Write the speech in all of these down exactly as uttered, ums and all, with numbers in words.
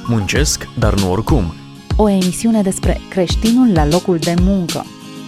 Muncesc, dar nu oricum. O emisiune despre creștinul la locul de muncă.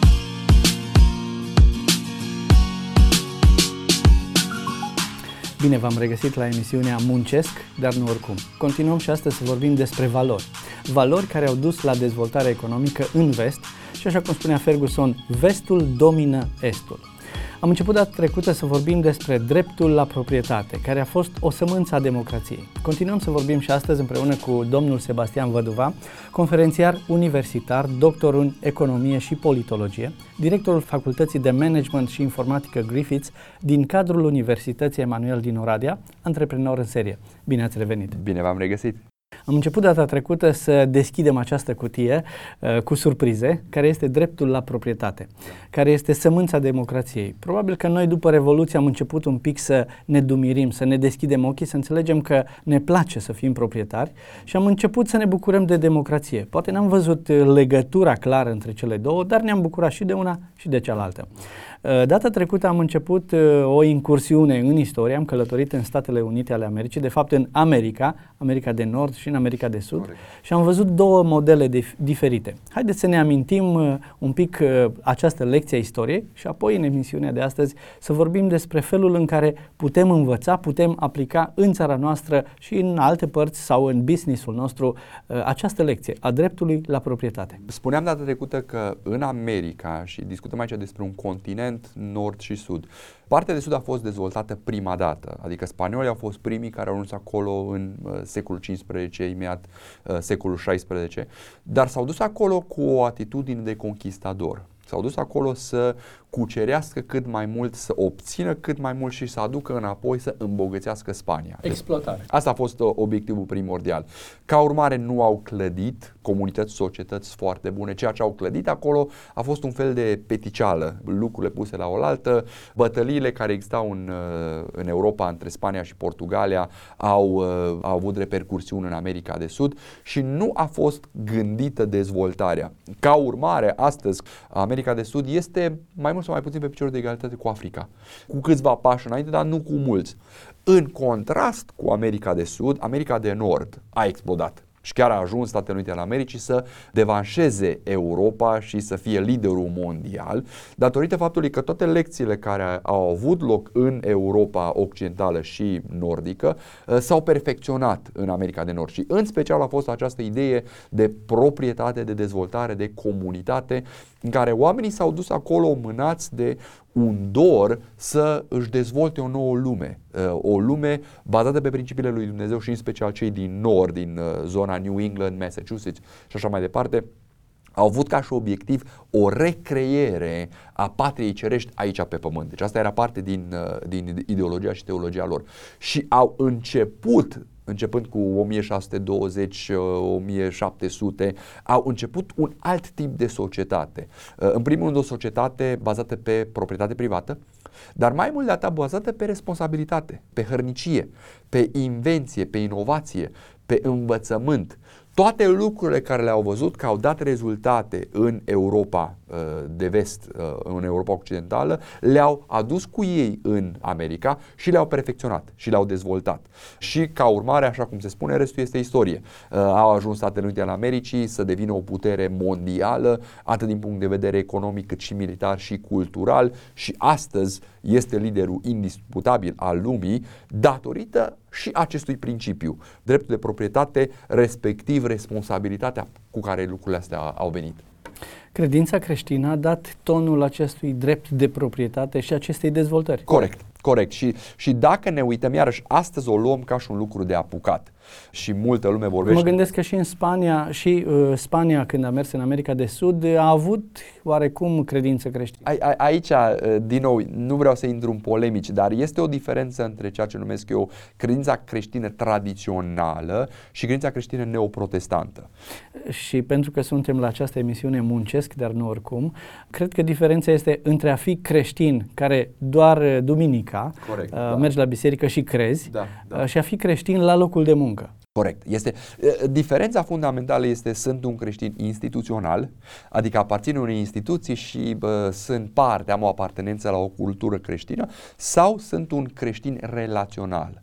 Bine v-am regăsit la emisiunea Muncesc, dar nu oricum. Continuăm și astăzi să vorbim despre valori. Valori care au dus la dezvoltarea economică în vest și, așa cum spunea Ferguson, vestul domină estul. Am început data trecută să vorbim despre dreptul la proprietate, care a fost o sămânță a democrației. Continuăm să vorbim și astăzi împreună cu domnul Sebastian Văduva, conferențiar universitar, doctor în economie și politologie, directorul Facultății de Management și Informatică Griffiths din cadrul Universității Emanuel din Oradea, antreprenor în serie. Bine ați revenit! Bine v-am regăsit! Am început data trecută să deschidem această cutie uh, cu surprize, care este dreptul la proprietate, care este sămânța democrației. Probabil că noi după Revoluție am început un pic să ne dumirim, să ne deschidem ochii, să înțelegem că ne place să fim proprietari și am început să ne bucurăm de democrație. Poate n-am văzut legătura clară între cele două, dar ne-am bucurat și de una și de cealaltă. Data trecută am început o incursiune în istorie, am călătorit în Statele Unite ale Americii, de fapt în America, America de Nord și în America de Sud. Corect. Și am văzut două modele de, diferite. Haideți să ne amintim un pic această lecție a istoriei și apoi în emisiunea de astăzi să vorbim despre felul în care putem învăța, putem aplica în țara noastră și în alte părți sau în businessul nostru această lecție a dreptului la proprietate. Spuneam data trecută că în America, și discutăm aici despre un continent nord și sud, partea de sud a fost dezvoltată prima dată, adică spaniolii au fost primii care au ajuns acolo în uh, secolul cincisprezece, imediat uh, secolul șaisprezece, dar s-au dus acolo cu o atitudine de conquistador. S-au dus acolo să cucerească cât mai mult, să obțină cât mai mult și să aducă înapoi, să îmbogățească Spania. Exploatare. Asta a fost uh, obiectivul primordial. Ca urmare nu au clădit comunități, societăți foarte bune. Ceea ce au clădit acolo a fost un fel de peticeală, lucrurile puse la oaltă, bătăliile care existau în, uh, în Europa între Spania și Portugalia au, uh, au avut repercursiuni în America de Sud și nu a fost gândită dezvoltarea. Ca urmare, astăzi, America de Sud este mai mult sau mai puțin pe picior de egalitate cu Africa, cu câțiva pași înainte, dar nu cu mulți. În contrast cu America de Sud, America de Nord a explodat și chiar a ajuns Statele Unite ale Americii să devanșeze Europa și să fie liderul mondial, datorită faptului că toate lecțiile care au avut loc în Europa occidentală și nordică s-au perfecționat în America de Nord și în special a fost această idee de proprietate, de dezvoltare, de comunitate, în care oamenii s-au dus acolo mânați de un dor să își dezvolte o nouă lume, o lume bazată pe principiile lui Dumnezeu și în special cei din nord, din zona New England, Massachusetts și așa mai departe, au avut ca și obiectiv o recreere a patriei cerești aici pe pământ. Deci asta era parte din, din ideologia și teologia lor. Și au început, începând cu o mie șase sute douăzeci - o mie șapte sute, au început un alt tip de societate. În primul rând o societate bazată pe proprietate privată, dar mai mult de atât bazată pe responsabilitate, pe hărnicie, pe invenție, pe inovație, pe învățământ. Toate lucrurile care le-au văzut că au dat rezultate în Europa de vest, în Europa occidentală, le-au adus cu ei în America și le-au perfecționat și le-au dezvoltat. Și ca urmare, așa cum se spune, restul este istorie. Au ajuns Statele Unite ale Americii să devină o putere mondială, atât din punct de vedere economic cât și militar și cultural, și astăzi este liderul indisputabil al lumii datorită și acestui principiu, dreptul de proprietate, respectiv responsabilitatea cu care lucrurile astea au venit. Credința creștină a dat tonul acestui drept de proprietate și acestei dezvoltări. Corect, corect. Și, și dacă ne uităm iarăși, astăzi o luăm ca și un lucru de apucat. Și multă lume vorbește. Mă gândesc că și în Spania, și uh, Spania când a mers în America de Sud, a avut oarecum credință creștină. A, a, aici, din nou, nu vreau să intru în polemici, dar este o diferență între ceea ce numesc eu credința creștină tradițională și credința creștină neoprotestantă. Și pentru că suntem la această emisiune Muncesc, dar nu oricum, cred că diferența este între a fi creștin, care doar duminica Corect, uh, da. mergi la biserică și crezi, da, da. Uh, și a fi creștin la locul de muncă. Corect. Este, diferența fundamentală este: sunt un creștin instituțional, adică aparțin unei instituții și bă, sunt parte, am o apartenență la o cultură creștină, sau sunt un creștin relațional.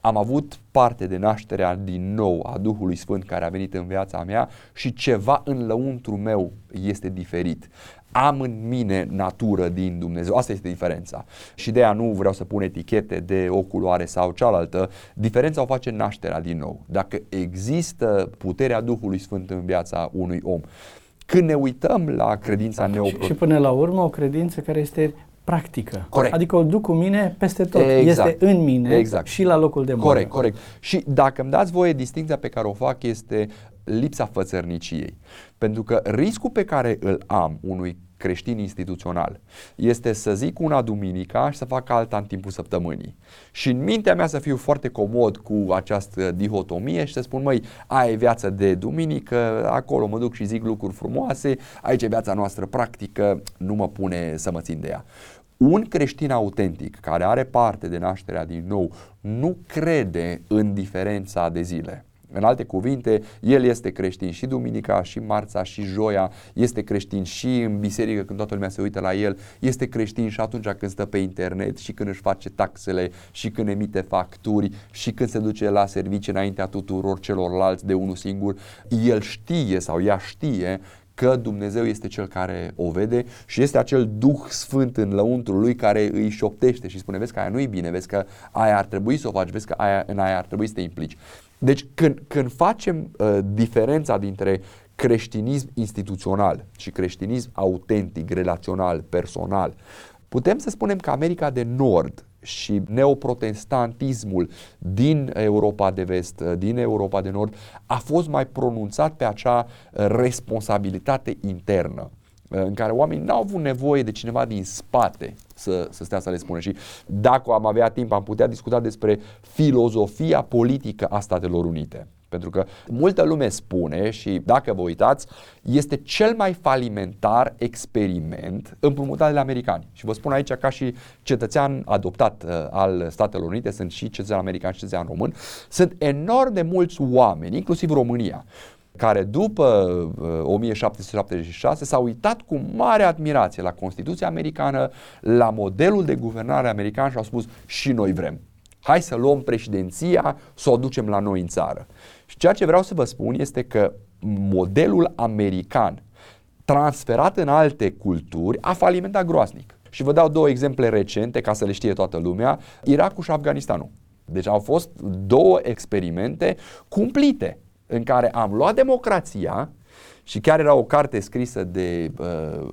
am avut parte de nașterea din nou a Duhului Sfânt care a venit în viața mea și ceva în lăuntru meu este diferit. Am în mine natură din Dumnezeu. Asta este diferența. Și de aia nu vreau să pun etichete de o culoare sau cealaltă. Diferența o face nașterea din nou. Dacă există puterea Duhului Sfânt în viața unui om. Când ne uităm la credința neoprotestantă. Și până la urmă o credință care este practică. Corect. Adică o duc cu mine peste tot. Exact. Este în mine exact. și la locul de muncă. Corect, corect. Și dacă îmi dați voie, distincția pe care o fac este lipsa fățărniciei. Pentru că riscul pe care îl am unui creștin instituțional este să zic una duminica și să fac alta în timpul săptămânii. Și în mintea mea să fiu foarte comod cu această dihotomie și să spun, măi, aia e viața de duminică, acolo mă duc și zic lucruri frumoase, aici e viața noastră practică, nu mă pune să mă țin de ea. Un creștin autentic care are parte de nașterea din nou nu crede în diferența de zile. În alte cuvinte, el este creștin și duminica, și marța, și joia, este creștin și în biserică când toată lumea se uită la el, este creștin și atunci când stă pe internet, și când își face taxele, și când emite facturi, și când se duce la servicii înaintea tuturor celorlalți de unul singur. El știe sau ea știe că Dumnezeu este Cel care o vede și este acel Duh Sfânt în lăuntrul lui care îi șoptește și spune, vezi că aia nu-i bine, vezi că aia ar trebui să o faci, vezi că aia, în aia ar trebui să te implici. Deci când, când facem uh, diferența dintre creștinism instituțional și creștinism autentic, relațional, personal, putem să spunem că America de Nord și neoprotestantismul din Europa de Vest, din Europa de Nord, a fost mai pronunțat pe acea responsabilitate internă, în care oamenii n-au avut nevoie de cineva din spate să, să stea să le spună. Și dacă am avea timp, am putea discuta despre filozofia politică a Statelor Unite. Pentru că multă lume spune, și dacă vă uitați, este cel mai falimentar experiment împrumutat de americani. Și vă spun aici ca și cetățean adoptat uh, al Statelor Unite, sunt și cetățean american și cetățean român, sunt enorm de mulți oameni, inclusiv România, care după uh, o mie șapte sute șaptezeci și șase s-au uitat cu mare admirație la Constituția americană, la modelul de guvernare american și au spus, și noi vrem. Hai să luăm președinția, să o ducem la noi în țară. Și ceea ce vreau să vă spun este că modelul american transferat în alte culturi a falimentat groaznic. Și vă dau două exemple recente ca să le știe toată lumea, Irakul și Afganistanul. Deci au fost două experimente cumplite în care am luat democrația. Și chiar era o carte scrisă de, uh,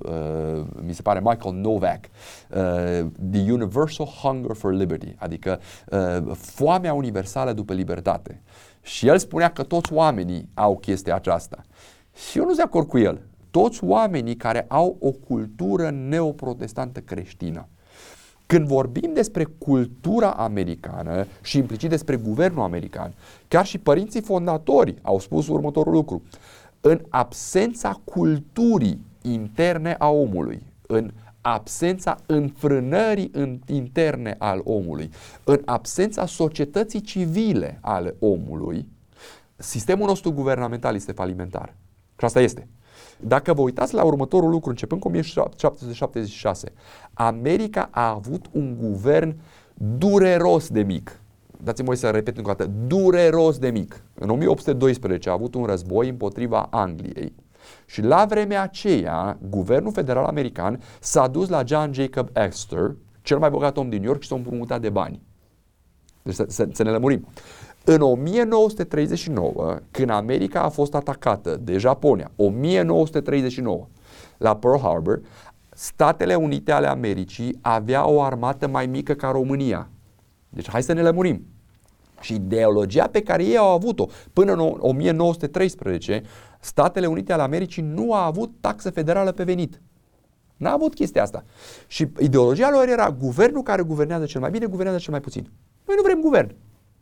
uh, mi se pare, Michael Novak, uh, The Universal Hunger for Liberty, adică uh, foamea universală după libertate. Și el spunea că toți oamenii au chestia aceasta. Și eu nu sunt de acord cu el. Toți oamenii care au o cultură neoprotestantă creștină. Când vorbim despre cultura americană și implicit despre guvernul american, chiar și părinții fondatori au spus următorul lucru. În absența culturii interne a omului, în absența înfrânării interne al omului, în absența societății civile ale omului, sistemul nostru guvernamental este falimentar. Și asta este. Dacă vă uitați la următorul lucru, începând cu o mie șapte sute șaptezeci și șase, America a avut un guvern dureros de mic. Dați-mi voi să repet încă o dată, dureros de mic. În o mie opt sute doisprezece a avut un război împotriva Angliei și la vremea aceea, guvernul federal american s-a dus la John Jacob Astor, cel mai bogat om din New York, și s-a împrumutat de bani. Deci să, să, să ne lămurim. În o mie nouă sute treizeci și nouă, când America a fost atacată de Japonia, o mie nouă sute treizeci și nouă, la Pearl Harbor, Statele Unite ale Americii aveau o armată mai mică ca România. Deci hai să ne lămurim. Și ideologia pe care ei au avut-o până în o mie nouă sute treisprezece, Statele Unite ale Americii nu a avut taxă federală pe venit. N-a avut chestia asta. Și ideologia lor era guvernul care guvernează cel mai bine, guvernează cel mai puțin. Noi nu vrem guvern.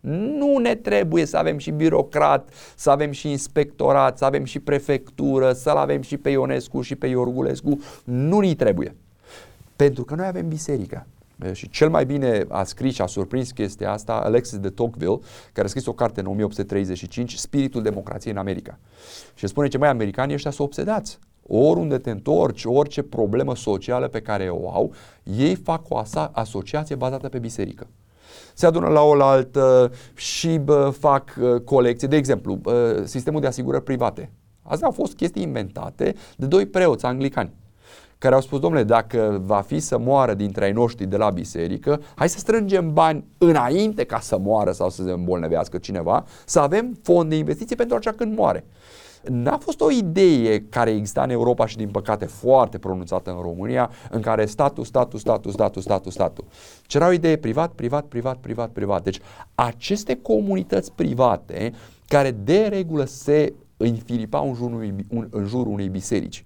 Nu ne trebuie să avem și birocrat, să avem și inspectorat, să avem și prefectură, să-l avem și pe Ionescu și pe Iorgulescu. Nu ni trebuie. Pentru că noi avem biserică. Și cel mai bine a scris și a surprins chestia asta Alexis de Tocqueville, care a scris o carte în o mie opt sute treizeci și cinci, Spiritul democrației în America. Și spune ce mai americanii ăștia sunt obsedați. Oriunde te întorci, orice problemă socială pe care o au, ei fac o asociație bazată pe biserică. se adună la oaltă și bă, fac uh, colecție. De exemplu, uh, sistemul de asigurări private. Astea au fost chestii inventate de doi preoți anglicani care au spus, domnule, dacă va fi să moară dintre ai noștri de la biserică, hai să strângem bani înainte ca să moară sau să se îmbolnăvească cineva, să avem fond de investiție pentru așa când moare. N-a fost o idee care exista în Europa și din păcate foarte pronunțată în România, în care statul, statul, statul, statul, statul, statul. Ce era o idee privat, privat, privat, privat, privat. Deci aceste comunități private care de regulă se înfilipau în jurul unei, în jurul unei biserici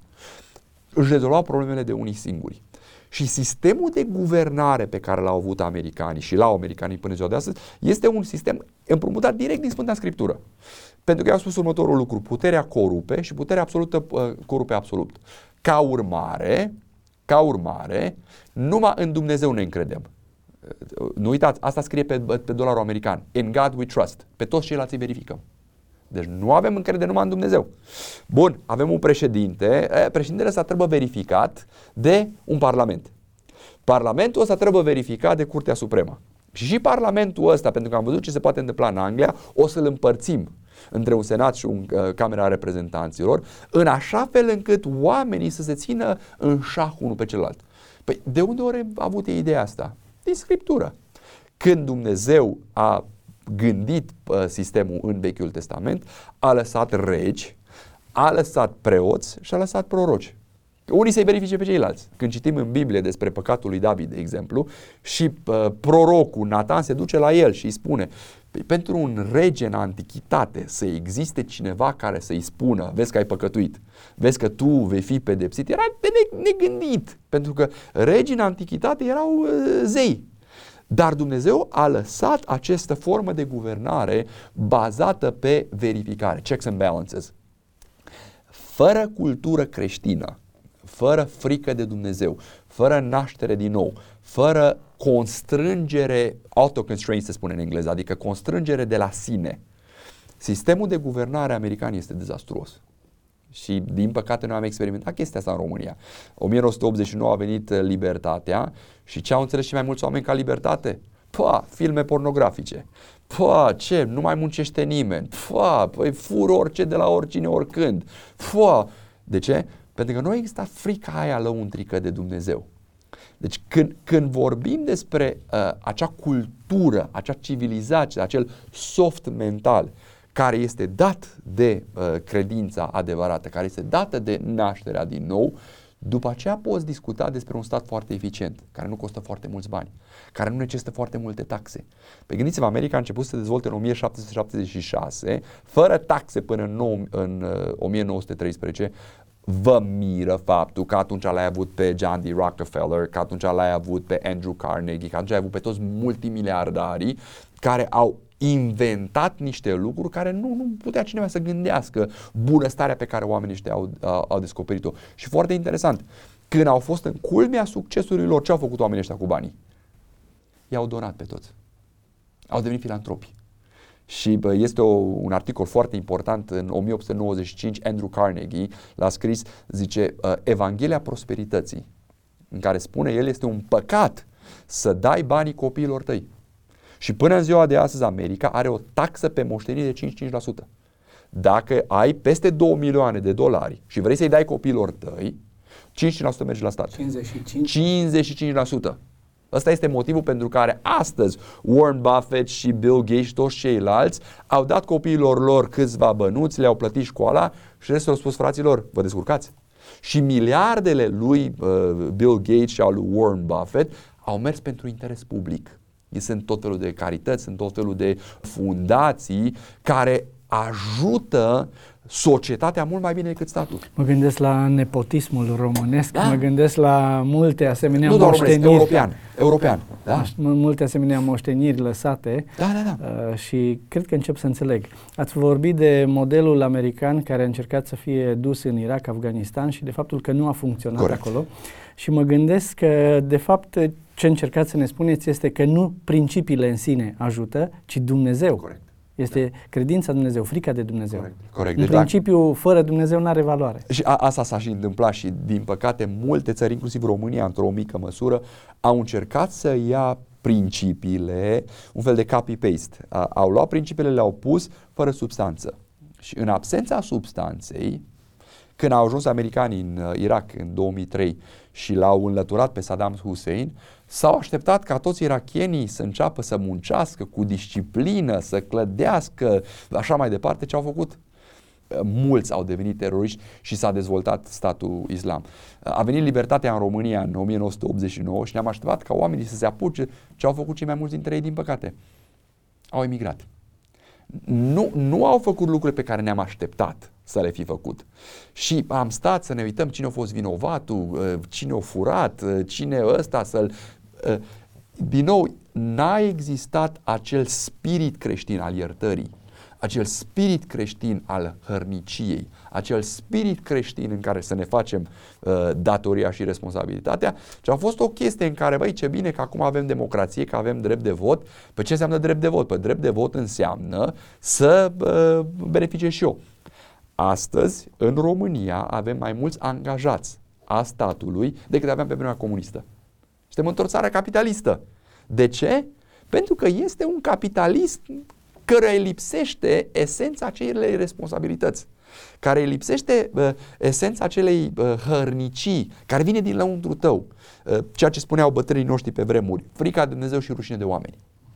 își rezolvau problemele de unii singuri. Și sistemul de guvernare pe care l-au avut americanii și l-au americanii până ziua de astăzi este un sistem împrumutat direct din Sfânta Scriptură. Pentru că i-au spus următorul lucru: puterea corupe și puterea absolută uh, corupe absolut. Ca urmare, ca urmare, numai în Dumnezeu ne încredem. Uh, nu uitați, asta scrie pe, pe dolarul american. In God we trust. Pe toți ceilalți îi verificăm. Deci nu avem încredere numai în Dumnezeu. Bun, avem un președinte, e, președintele ăsta trebuie verificat de un parlament. Parlamentul ăsta trebuie verificat de Curtea Supremă. Și și parlamentul ăsta, pentru că am văzut ce se poate întâmpla în Anglia, o să-l împărțim între un senat și un uh, camera reprezentanților, în așa fel încât oamenii să se țină în șah unul pe celălalt. Păi de unde ori a avut ideea asta? Din Scriptură. Când Dumnezeu a gândit uh, sistemul în Vechiul Testament, a lăsat regi, a lăsat preoți și a lăsat proroci. Unii să-i verifice pe ceilalți. Când citim în Biblie despre păcatul lui David, de exemplu, și uh, prorocul Natan se duce la el și îi spune: pentru un rege în antichitate să existe cineva care să-i spună: vezi că ai păcătuit, vezi că tu vei fi pedepsit, era de negândit, pentru că regii în antichitate erau uh, zei. Dar Dumnezeu a lăsat această formă de guvernare bazată pe verificare, checks and balances. Fără cultură creștină, fără frică de Dumnezeu, fără naștere din nou, fără constrângere, auto-constraint se spune în engleză, adică constrângere de la sine, sistemul de guvernare american este dezastruos. Și din păcate noi am experimentat chestia asta în România. o mie nouă sute optzeci și nouă a venit libertatea și ce au înțeles și mai mulți oameni ca libertate? Păi, filme pornografice. Păi, ce? Nu mai muncește nimeni. Păi, păi fur orice de la oricine, oricând. Păi, de ce? Pentru că nu exista frica aia lăuntrică de Dumnezeu. Deci când, când vorbim despre uh, acea cultură, acea civilizație, acel soft mental care este dat de uh, credința adevărată, care este dată de nașterea din nou, după aceea poți discuta despre un stat foarte eficient, care nu costă foarte mulți bani, care nu necesită foarte multe taxe. Păi gândiți-vă, America a început să se dezvolte în o mie șapte sute șaptezeci și șase, fără taxe până în, nou, în uh, o mie nouă sute treisprezece. Vă miră faptul că atunci l-ai avut pe John D. Rockefeller, că atunci l-ai avut pe Andrew Carnegie, că atunci l-ai avut pe toți multimiliardarii care au inventat niște lucruri care nu, nu putea cineva să gândească, bunăstarea pe care oamenii ăștia au, au, au descoperit-o. Și foarte interesant, când au fost în culmea succesului lor, ce au făcut oamenii ăștia cu banii? I-au donat pe toți. Au devenit filantropi. Și bă, este o, un articol foarte important în o mie opt sute nouăzeci și cinci, Andrew Carnegie l-a scris, zice, Evanghelia Prosperității, în care spune el: este un păcat să dai banii copiilor tăi. Și până în ziua de astăzi America are o taxă pe moștenire de cincizeci și cinci la sută. Dacă ai peste două milioane de dolari și vrei să-i dai copiilor tăi, cincizeci și cinci la sută merge la stat. cincizeci și cinci? cincizeci și cinci la sută. Ăsta este motivul pentru care astăzi Warren Buffett și Bill Gates și toți ceilalți au dat copiilor lor câțiva bănuți, le-au plătit școala și restul au spus: fraților, vă descurcați. Și miliardele lui uh, Bill Gates și al lui Warren Buffett au mers pentru interes public. Sunt tot felul de carități, sunt tot felul de fundații care ajută societatea mult mai bine decât statul. Mă gândesc la nepotismul românesc, da? Mă gândesc la multe asemenea nu moșteniri. Nu european, european, da? Multe asemenea moșteniri lăsate. Da, da, da. Uh, și cred că încep să înțeleg. Ați vorbit de modelul american care a încercat să fie dus în Irak, Afganistan și de faptul că nu a funcționat Corect. acolo. Și mă gândesc că, de fapt, ce încercați să ne spuneți este că nu principiile în sine ajută, ci Dumnezeu. Corect. Este da. credința Dumnezeu, frica de Dumnezeu. Corect. Corect. În deci principiu, dacă... fără Dumnezeu nu are valoare. Și a, asta s-a și întâmplat și, din păcate, multe țări, inclusiv România, într-o mică măsură, au încercat să ia principiile, un fel de copy-paste. Au luat principiile, le-au pus fără substanță. Și în absența substanței, când au ajuns americanii în Irak în două mii trei și l-au înlăturat pe Saddam Hussein, s-au așteptat ca toți irakienii să înceapă să muncească cu disciplină, să clădească, așa mai departe. Ce au făcut? Mulți au devenit teroriști și s-a dezvoltat statul islam. A venit libertatea în România în o mie nouă sute optzeci și nouă și ne-am așteptat ca oamenii să se apuce. Ce au făcut cei mai mulți dintre ei, din păcate? Au emigrat. Nu, nu au făcut lucrurile pe care ne-am așteptat să le fi făcut. Și am stat să ne uităm cine a fost vinovatul, cine a furat, cine ăsta să-l... Din nou, n-a existat acel spirit creștin al iertării, acel spirit creștin al hărniciei, acel spirit creștin în care să ne facem uh, datoria și responsabilitatea. Și a fost o chestie în care, băi, ce bine că acum avem democrație, că avem drept de vot. Păi ce înseamnă drept de vot? Păi drept de vot înseamnă să uh, beneficiez și eu. Astăzi, în România, avem mai mulți angajați a statului decât aveam pe vremea comunistă. Suntem într-o țară capitalistă. De ce? Pentru că este un capitalist căruia îi lipsește esența acelei responsabilități, care îi lipsește uh, esența acelei uh, hărnicii, care vine din lăuntru tău, uh, ceea ce spuneau bătrânii noștri pe vremuri, frica de Dumnezeu și rușine de oameni.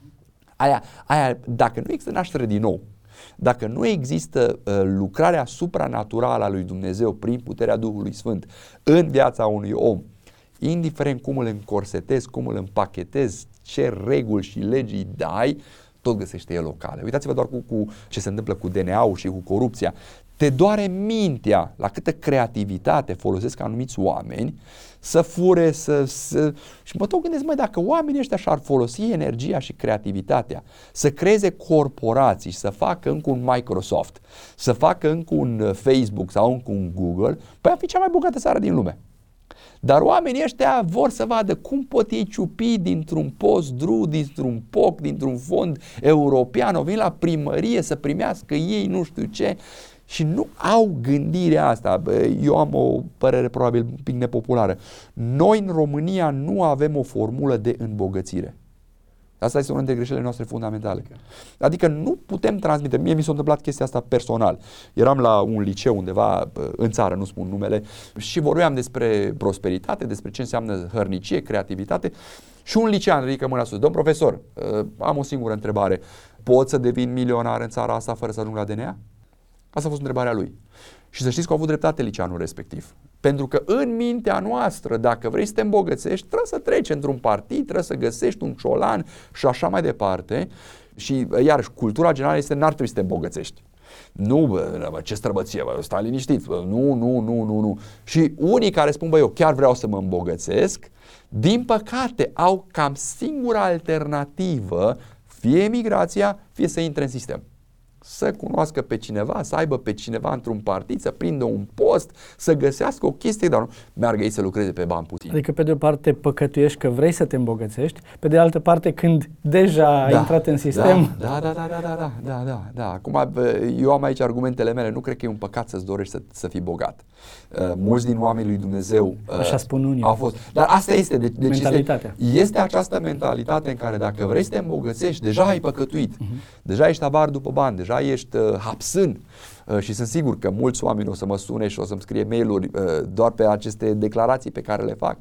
Aia, aia, dacă nu există naștere din nou, dacă nu există uh, lucrarea supranaturală a lui Dumnezeu prin puterea Duhului Sfânt în viața unui om, indiferent cum îl încorsetezi, cum îl împachetezi, ce reguli și legi îi dai, tot găsește el o cale. Uitați-vă doar cu, cu ce se întâmplă cu D N A-ul și cu corupția. Te doare mintea la câtă creativitate folosesc anumiți oameni să fure, să, să... Și mă tot gândesc, măi, dacă oamenii ăștia și-ar folosi energia și creativitatea să creeze corporații și să facă încă un Microsoft, să facă încă un Facebook sau încă un Google, păi am fi cea mai bogată țară din lume. Dar oamenii ăștia vor să vadă cum pot ei ciupi dintr-un post D R U, dintr-un P O C, dintr-un fond european, o vin la primărie să primească ei nu știu ce și nu au gândirea asta. Eu am o părere probabil un pic nepopulară. Noi în România nu avem o formulă de îmbogățire. Asta este una dintre greșelile noastre fundamentale. Adică nu putem transmite. Mie mi s-a întâmplat chestia asta personal. Eram la un liceu undeva în țară, nu spun numele, și vorbeam despre prosperitate, despre ce înseamnă hărnicie, creativitate și un licean ridică mâna sus. Domn profesor, am o singură întrebare. Pot să devin milionar în țara asta fără să ajung la D N A? Asta a fost întrebarea lui. Și să știți că a avut dreptate liceanul respectiv. Pentru că în mintea noastră, dacă vrei să te îmbogățești, trebuie să treci într-un partid, trebuie să găsești un ciolan și așa mai departe. Și iarăși, cultura generală este n-ar trebui să te îmbogățești. Nu, bă, ce străbăție, bă, stai liniștit, bă, nu, nu, nu, nu, nu. Și unii care spun, bă, eu chiar vreau să mă îmbogățesc, din păcate au cam singura alternativă, fie emigrația, fie să intre în sistem. Să cunoască pe cineva, să aibă pe cineva într-un partid, să prindă un post, să găsească o chestie, dar nu meargă ei să lucreze pe bani puțini. Adică pe de o parte păcătuiești că vrei să te îmbogățești, pe de altă parte când deja ai da, intrat în sistem... Da, da, da, da, da, da, da, da, da. Acum eu am aici argumentele mele, nu cred că e un păcat să-ți dorești să, să fii bogat. Uh, mulți din oamenii lui Dumnezeu uh, Așa spun unii. Au fost. Dar asta este, de, deci mentalitatea. Este, este această mentalitate în care dacă vrei să te îmbogățești, deja ai păcătuit, uh-huh. deja ești avar după bani, deja ești uh, hapsân. Uh, și sunt sigur că mulți oameni o să mă sune și o să-mi scrie mail-uri uh, doar pe aceste declarații pe care le fac.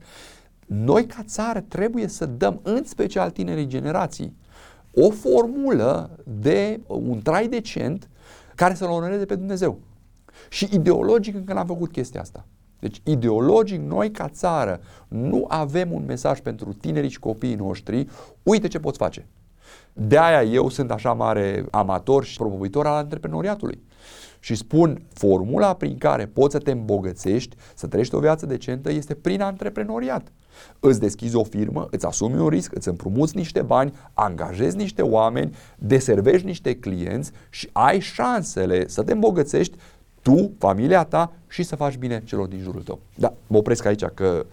Noi ca țară trebuie să dăm, în special tinerii generații, o formulă de un trai decent care să-L onoreze pe Dumnezeu. Și ideologic încă n-am făcut chestia asta. Deci ideologic noi ca țară nu avem un mesaj pentru tinerii și copiii noștri, uite ce poți face. De aia eu sunt așa mare amator și promovitor al antreprenoriatului. Și spun, formula prin care poți să te îmbogățești, să trăiești o viață decentă, este prin antreprenoriat. Îți deschizi o firmă, îți asumi un risc, îți împrumuți niște bani, angajezi niște oameni, deservești niște clienți și ai șansele să te îmbogățești tu, familia ta și să faci bine celor din jurul tău. Da, mă opresc aici că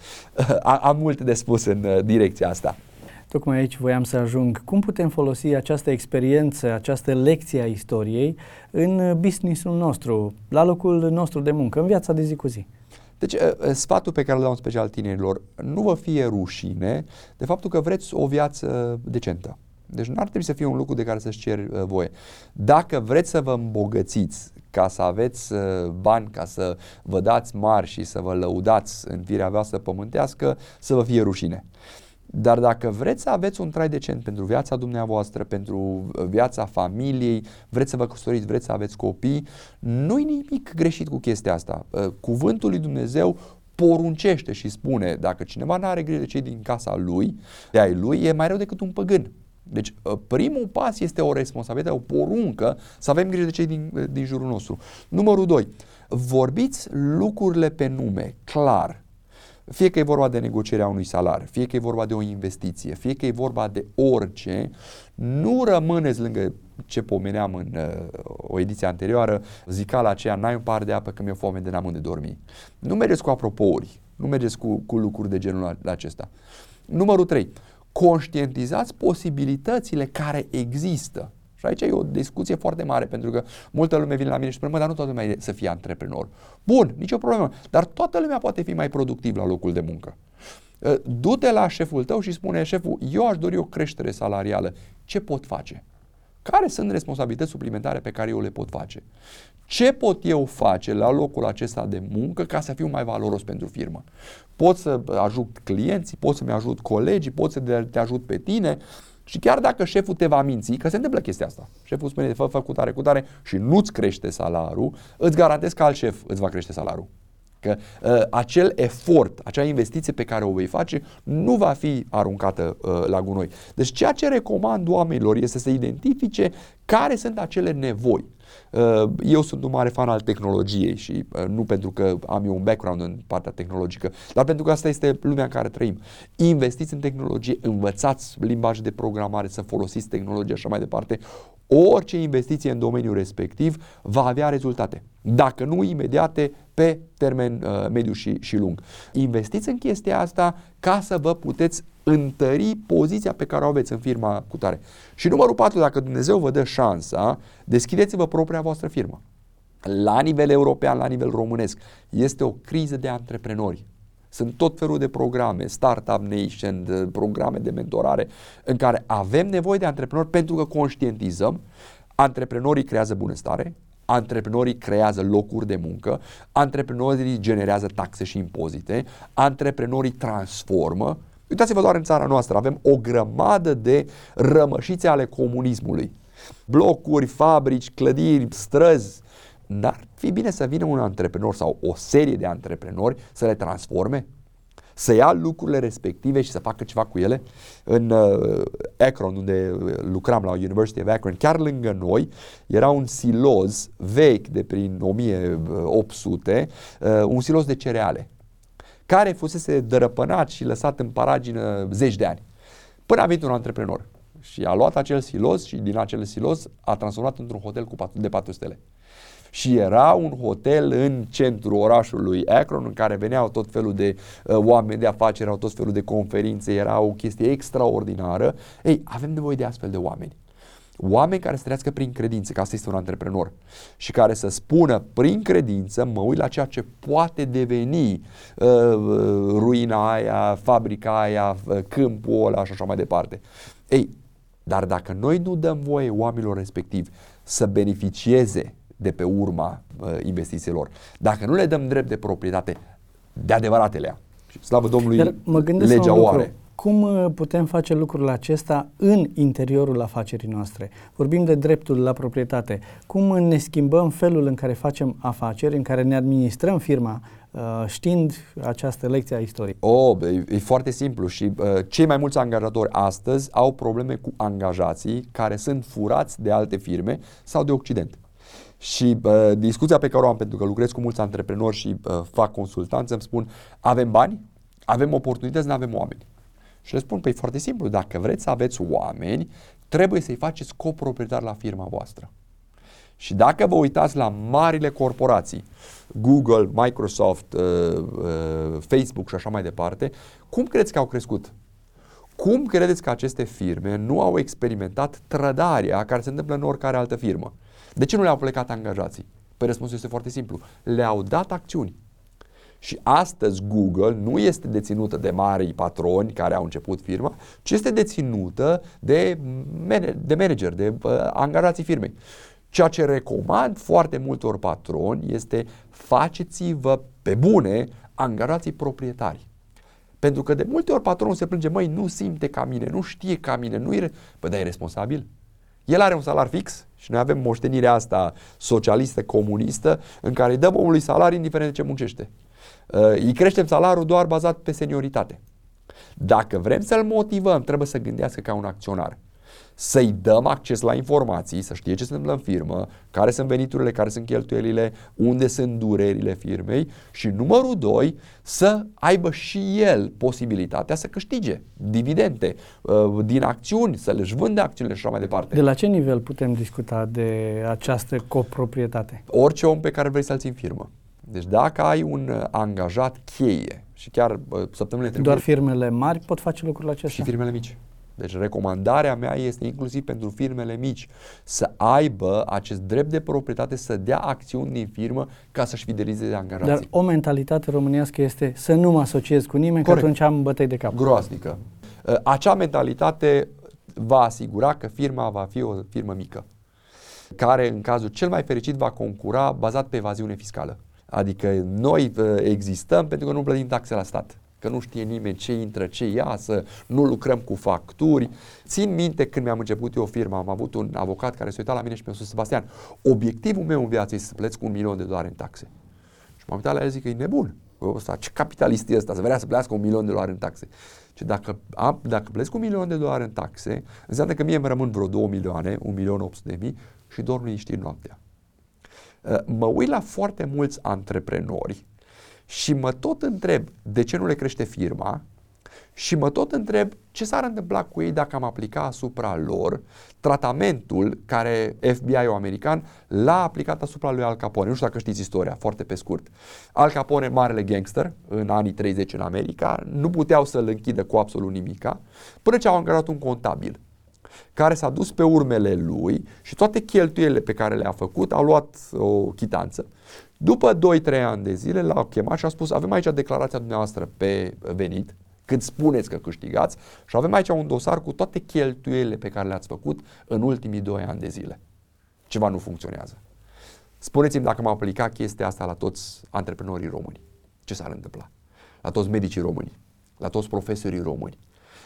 am multe de spus în direcția asta. Tocmai aici voiam să ajung. Cum putem folosi această experiență, această lecție a istoriei în business-ul nostru, la locul nostru de muncă, în viața de zi cu zi? Deci, sfatul pe care îl dau în special tinerilor, nu vă fie rușine de faptul că vreți o viață decentă. Deci nu ar trebui să fie un lucru de care să-și cer voie. Dacă vreți să vă îmbogățiți, ca să aveți bani, ca să vă dați mari și să vă lăudați în firea voastră pământească, să vă fie rușine. Dar dacă vreți să aveți un trai decent pentru viața dumneavoastră, pentru viața familiei, vreți să vă căsătoriți, vreți să aveți copii, nu-i nimic greșit cu chestia asta. Cuvântul lui Dumnezeu poruncește și spune, dacă cineva nu are grijă de cei din casa lui, de ai lui, e mai rău decât un păgân. Deci primul pas este o responsabilitate, o poruncă să avem grijă de cei din, din jurul nostru. Numărul doi, vorbiți lucrurile pe nume, clar. Fie că e vorba de negocierea unui salar, fie că e vorba de o investiție, fie că e vorba de orice, nu rămâneți lângă ce pomeneam în uh, o ediție anterioară, zicala aceea, n-ai un par de apă că mi-e foame de n-am unde dormi. Nu mergeți cu apropouri, nu mergeți cu, cu lucruri de genul acesta. Numărul trei, conștientizați posibilitățile care există. Și aici e o discuție foarte mare, pentru că multă lume vine la mine și spune, mă, dar nu toată lumea e să fie antreprenor. Bun, nicio problemă, dar toată lumea poate fi mai productiv la locul de muncă. Du-te la șeful tău și spune, șeful, eu aș dori o creștere salarială. Ce pot face? Care sunt responsabilități suplimentare pe care eu le pot face? Ce pot eu face la locul acesta de muncă ca să fiu mai valoros pentru firmă? Pot să ajut clienții, pot să-mi ajut colegii, pot să te ajut pe tine. Și chiar dacă șeful te va minți, că se întâmplă chestia asta, șeful spune, fă, fă cu tare, cu tare și nu-ți crește salariul, îți garantez că alt șef îți va crește salariul. Că uh, acel efort, acea investiție pe care o vei face nu va fi aruncată uh, la gunoi. Deci ceea ce recomand oamenilor este să identifice care sunt acele nevoi. Uh, eu sunt un mare fan al tehnologiei și uh, nu pentru că am eu un background în partea tehnologică, dar pentru că asta este lumea în care trăim. Investiți în tehnologie, învățați limbaje de programare, să folosiți tehnologia și așa mai departe. Orice investiție în domeniul respectiv va avea rezultate. Dacă nu imediate, pe termen uh, mediu și, și lung. Investiți în chestia asta ca să vă puteți întări poziția pe care o aveți în firma cu tare. Și numărul patru, dacă Dumnezeu vă dă șansa, deschideți-vă propria voastră firmă. La nivel european, la nivel românesc, este o criză de antreprenori. Sunt tot felul de programe, Startup Nation, programe de mentorare în care avem nevoie de antreprenori pentru că conștientizăm, antreprenorii creează bunăstare, antreprenorii creează locuri de muncă, antreprenorii generează taxe și impozite, antreprenorii transformă. Uitați-vă doar în țara noastră, avem o grămadă de rămășițe ale comunismului. Blocuri, fabrici, clădiri, străzi. N-ar fi bine să vină un antreprenor sau o serie de antreprenori să le transforme? Să ia lucrurile respective și să facă ceva cu ele? În uh, Akron, unde lucram la University of Akron, chiar lângă noi, era un siloz vechi de prin o mie opt sute, uh, un siloz de cereale, care fusese dărăpânat și lăsat în paragină zeci de ani. Până a venit un antreprenor și a luat acel siloz și din acel siloz a transformat într-un hotel cu patru, de patru stele. Și era un hotel în centrul orașului Akron în care veneau tot felul de uh, oameni de afaceri, erau tot felul de conferințe, era o chestie extraordinară. Ei, avem nevoie de astfel de oameni. Oameni care să trăiască prin credință, că asta este un antreprenor, și care să spună prin credință, mă uit la ceea ce poate deveni uh, ruina aia, fabrica aia, câmpul ăla și așa mai departe. Ei, dar dacă noi nu dăm voie oamenilor respectivi să beneficieze de pe urma uh, investițiilor, dacă nu le dăm drept de proprietate, de adevăratele ea, slavă Domnului, Dar mă gândesc legea o are. Cum putem face lucrul acesta în interiorul afacerii noastre? Vorbim de dreptul la proprietate. Cum ne schimbăm felul în care facem afaceri, în care ne administrăm firma, știind această lecție a istoriei? Oh, e, e foarte simplu și uh, cei mai mulți angajatori astăzi au probleme cu angajații care sunt furați de alte firme sau de Occident. Și uh, discuția pe care o am, pentru că lucrez cu mulți antreprenori și uh, fac consultanță, îmi spun, avem bani, avem oportunități, nu avem oameni. Și le spun, păi foarte simplu, dacă vreți să aveți oameni, trebuie să-i faceți coproprietari la firma voastră. Și dacă vă uitați la marile corporații, Google, Microsoft, uh, uh, Facebook și așa mai departe, cum credeți că au crescut? Cum credeți că aceste firme nu au experimentat trădarea care se întâmplă în oricare altă firmă? De ce nu le-au plecat angajații? Păi răspunsul este foarte simplu. Le-au dat acțiuni. Și astăzi Google nu este deținută de mari patroni care au început firma, ci este deținută de, man- de manager, de uh, angajații firmei. Ceea ce recomand foarte multor patroni este faceți-vă pe bune angajații proprietari. Pentru că de multe ori patronul se plânge, măi, nu simte ca mine, nu știe ca mine, nu e... Păi, dar e responsabil. El are un salar fix și noi avem moștenirea asta socialistă, comunistă, în care îi dăm omului salariu indiferent de ce muncește. Îi creștem salariul doar bazat pe senioritate. Dacă vrem să-l motivăm, trebuie să gândească ca un acționar. Să-i dăm acces la informații, să știe ce se întâmplă în firmă, care sunt veniturile, care sunt cheltuielile, unde sunt durerile firmei și numărul doi, să aibă și el posibilitatea să câștige dividende uh, din acțiuni, să le-și vândă acțiunile și așa mai departe. De la ce nivel putem discuta de această coproprietate? Orice om pe care vrei să-l ții în firmă. Deci dacă ai un angajat cheie și chiar uh, săptămânile trecute... Doar firmele mari pot face lucrul acesta? Și firmele mici. Deci recomandarea mea este inclusiv pentru firmele mici să aibă acest drept de proprietate, să dea acțiuni din firmă ca să-și fidelizeze angajații. Dar o mentalitate românească este să nu mă asociez cu nimeni, Corect. Că atunci am bătăi de cap. Groaznică. Acea mentalitate va asigura că firma va fi o firmă mică, care în cazul cel mai fericit va concura bazat pe evaziune fiscală. Adică noi existăm pentru că nu plătim taxe la stat, că nu știe nimeni ce intră, ce iasă, nu lucrăm cu facturi. Țin minte când mi-am început eu firma, am avut un avocat care se uita la mine și mi-a spus, Sebastian, obiectivul meu în viață este să plătesc cu un milion de dolari în taxe. Și m-am uitat la el, zic că e nebun. Ăsta, ce capitalist e ăsta, să vrea să plătească un milion de dolari în taxe. Și dacă, am, dacă plătesc cu un milion de dolari în taxe, înseamnă că mie îmi rămân vreo două milioane, un milion opt sute de mii și dorm liniștit noaptea. Mă uit la foarte mulți antreprenori și mă tot întreb de ce nu le crește firma și mă tot întreb ce s-ar întâmpla cu ei dacă am aplica asupra lor tratamentul care F B I-ul american l-a aplicat asupra lui Al Capone. Nu știu dacă știți istoria, foarte pe scurt. Al Capone, marele gangster, în anii treizeci în America, nu puteau să-l închidă cu absolut nimica, până ce au angajat un contabil care s-a dus pe urmele lui și toate cheltuielile pe care le-a făcut au luat o chitanță. După doi trei ani de zile l-au chemat și a spus, avem aici declarația dumneavoastră pe venit, când spuneți că câștigați, și avem aici un dosar cu toate cheltuielile pe care le-ați făcut în ultimii doi ani de zile. Ceva nu funcționează. Spuneți-mi dacă m-am aplicat chestia asta la toți antreprenorii români. Ce s-ar întâmpla? La toți medicii români, la toți profesorii români.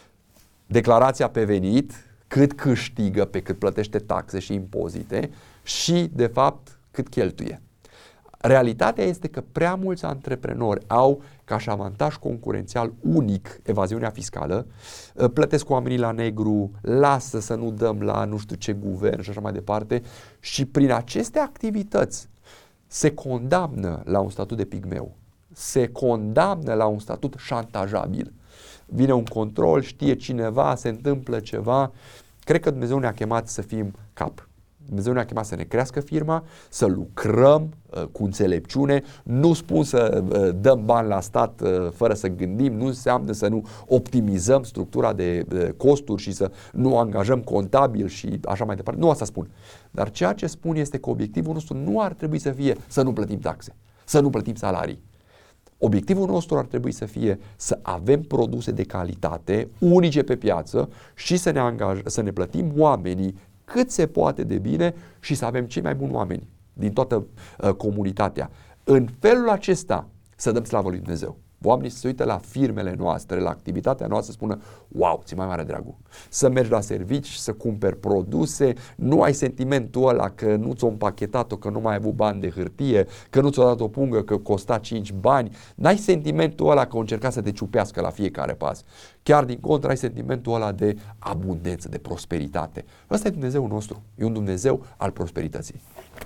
Declarația pe venit, cât câștigă pe cât plătește taxe și impozite și, de fapt, cât cheltuie. Realitatea este că prea mulți antreprenori au ca și avantaj concurențial unic evaziunea fiscală, plătesc oamenii la negru, lasă să nu dăm la nu știu ce guvern și așa mai departe și prin aceste activități se condamnă la un statut de pigmeu, se condamnă la un statut șantajabil. Vine un control, știe cineva, se întâmplă ceva. Cred că Dumnezeu ne-a chemat să fim cap. Dumnezeu ne-a chemat să ne crească firma, să lucrăm uh, cu înțelepciune. Nu spun să uh, dăm bani la stat uh, fără să gândim, nu înseamnă să nu optimizăm structura de uh, costuri și să nu angajăm contabil și așa mai departe. Nu asta spun. Dar ceea ce spun este că obiectivul nostru nu ar trebui să fie să nu plătim taxe, să nu plătim salarii. Obiectivul nostru ar trebui să fie să avem produse de calitate, unice pe piață și să ne, angaj- să ne plătim oamenii cât se poate de bine și să avem cei mai buni oameni din toată uh, comunitatea. În felul acesta să dăm slavă lui Dumnezeu. Oamenii să se uită la firmele noastre, la activitatea noastră, să spună, wow, ți mai mare dragul. Să mergi la servici, să cumperi produse, nu ai sentimentul ăla că nu ți-o împachetat-o, că nu mai ai avut bani de hârtie, că nu ți-o dat o pungă, că costa cinci bani. N-ai sentimentul ăla că o încerca să te ciupească la fiecare pas. Chiar din contră ai sentimentul ăla de abundență, de prosperitate. Ăsta e Dumnezeul nostru, e un Dumnezeu al prosperității.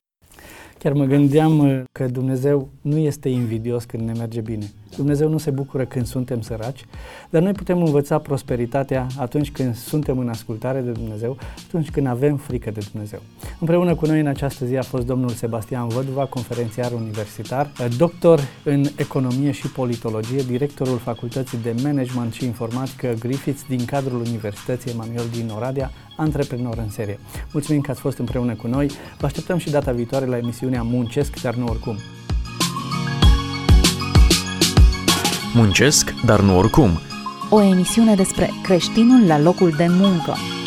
Chiar mă gândeam că Dumnezeu nu este invidios când ne merge bine. Dumnezeu nu se bucură când suntem săraci, dar noi putem învăța prosperitatea atunci când suntem în ascultare de Dumnezeu, atunci când avem frică de Dumnezeu. Împreună cu noi în această zi a fost domnul Sebastian Văduva, conferențiar universitar, doctor în economie și politologie, directorul Facultății de Management și Informatică Griffiths din cadrul Universității Emanuel din Oradea, antreprenor în serie. Mulțumim că ați fost împreună cu noi. Vă așteptăm și data viitoare la emisiunea Muncesc, dar nu oricum. Muncesc, dar nu oricum. O emisiune despre creștinul la locul de muncă.